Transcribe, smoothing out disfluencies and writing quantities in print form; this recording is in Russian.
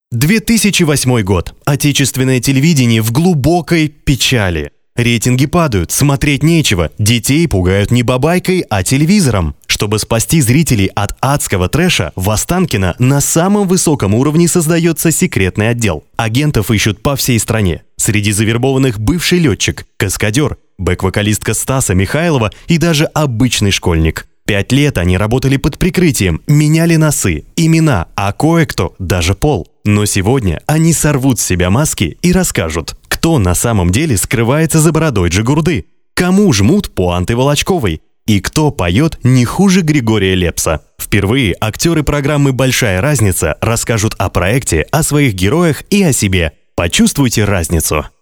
2008 год. Отечественное телевидение в глубокой печали. Рейтинги падают, смотреть нечего, детей пугают не бабайкой, а телевизором. Чтобы спасти зрителей от адского трэша, в Останкино на самом высоком уровне создается секретный отдел. Агентов ищут по всей стране. Среди завербованных бывший летчик, каскадер, бэк-вокалистка Стаса Михайлова и даже обычный школьник. 5 лет они работали под прикрытием, меняли носы, имена, а кое-кто даже пол. Но сегодня они сорвут с себя маски и расскажут, кто на самом деле скрывается за бородой Джигурды, кому жмут пуанты Волочковой и кто поет не хуже Григория Лепса. Впервые актеры программы «Большая разница» расскажут о проекте, о своих героях и о себе. Почувствуйте разницу.